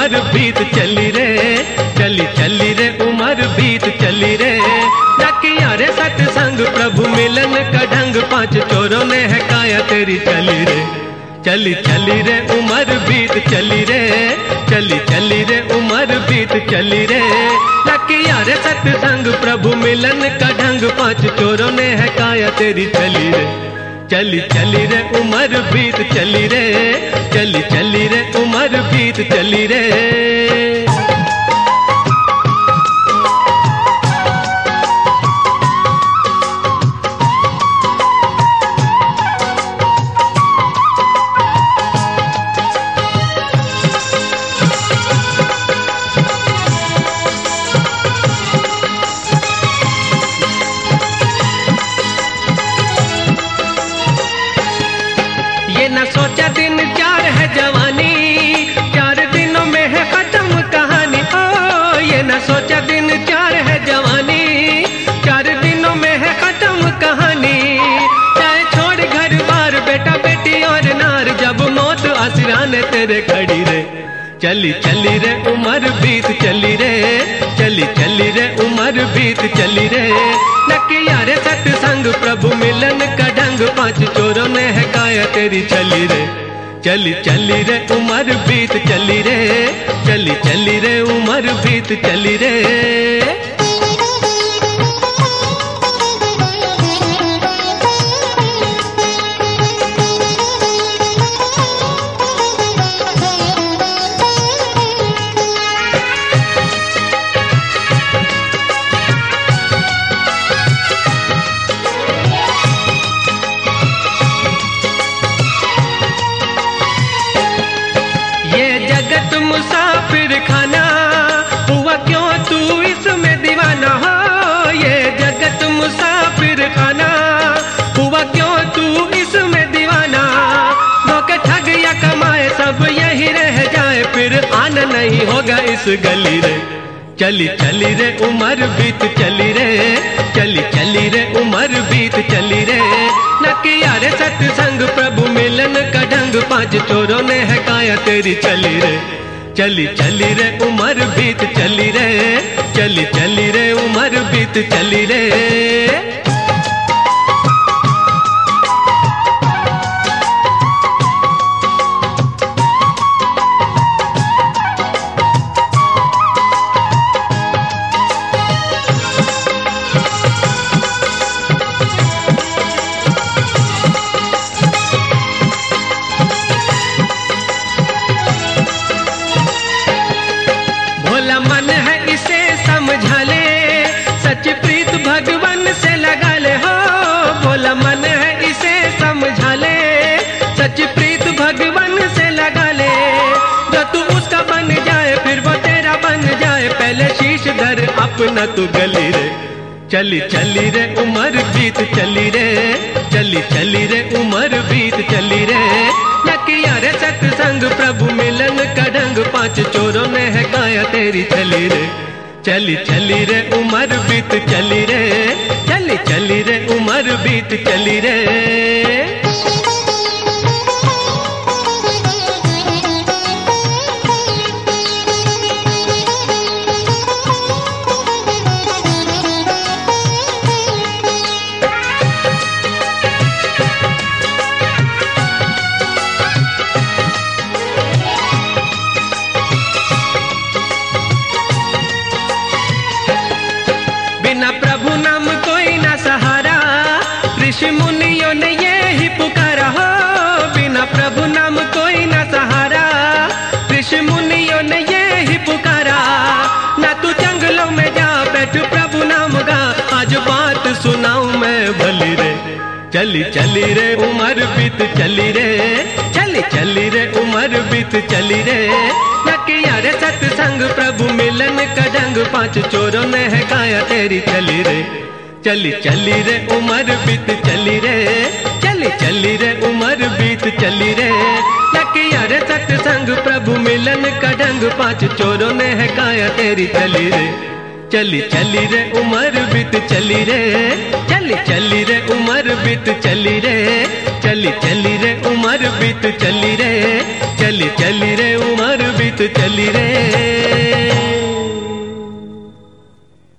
उम्र बीत चली रे, चली चली रे उम्र बीत चली रे। किया रे सत्संग प्रभु मिलन का ढंग, पांच चोरों ने है काया तेरी चली रे, चली चली रे उम्र बीत चली रे, चली चली रे उम्र बीत चली रे। किया रे सत्संग प्रभु मिलन का ढंग, पांच चोरों ने है काया तेरी चली रे, चली चली रे उम्र बीत चली रे, चली चली रे उम्र बीत चली रे। न सोचा दिन चार है जवानी, 4 दिनों में है खत्म कहानी। ओ ये न सोचा दिन 4 है जवानी, 4 दिनों में है खत्म कहानी। चाहे छोड़ घर बार बेटा बेटी और नार, जब मौत आसराने तेरे खड़ी रे, चली चली रे उम्र बीत चली रे, चली चली रे उम्र बीत चली रे। किया रे सत्संग प्रभु मिलन का ढंग, पांच चोरों ने है काया तेरी चली रे, चली चली रे उम्र बीत चली रे, चली चली रे उम्र बीत चली रे। मुसाफिर खाना हुआ क्यों तू इसमें दीवाना हो, ये जगत मुसाफिर खाना हुआ क्यों तू इसमें दीवाना। धोखे ठग या कमाए सब यही रह जाए, फिर आना नहीं होगा इस गली रे, चली चली रे उम्र बीत चली रे, चली चली रे उम्र बीत चली रे। किया रे सत्संग प्रभु मिलन का ढंग, पांच चोरों ने है काया तेरी चली रे, चली चली रे उम्र बीत चली रे, चली चली रे उम्र बीत चली रे। भोला मन है इसे समझा ले, सच प्रीत भगवान से लगा ले हो। भोला मन है इसे समझा ले, सच प्रीत भगवान से लगा ले। जो तू उसका बन जाए फिर वो तेरा बन जाए, पहले शीश धर अपना तू गली रे, चली चली रे उम्र बीत चली रे, चली चली रे उम्र बीत चली रे। किया रे सत्संग प्रभु मिलन का ढंग, पांच चोरों ने है काया तेरी चली रे, चली चली रे उम्र बीत चली रे, चली चली रे उम्र बीत चली रे। बिना प्रभु नाम कोई ना सहारा, ऋषि मुनियों ने ये ही पुकारा हो। बिना प्रभु नाम कोई ना सहारा, ऋषि मुनियों ने ये ही पुकारा। ना तू जंगलों में जा बैठ प्रभु नाम गा, आज बात सुनाऊं मैं भली रे, चली चली रे उम्र बीत चली रे, चली चली रे उम्र बीत चली रे। किया रे सत्संग प्रभु मिलन का ढंग, पांच चोरों ने है काया तेरी चली रे, चली चली रे उम्र बीत चली रे, चली चली रे उम्र बीत चली रे। किया रे सत्संग प्रभु मिलन का ढंग, पांच चोरों ने है काया तेरी चली रे, चली चली रे उम्र बीत चली रे, चली चली रे उम्र बीत चली रे, चली चली रे उम्र बीत चली रे, चली चली रे उम्र बीत चली रे।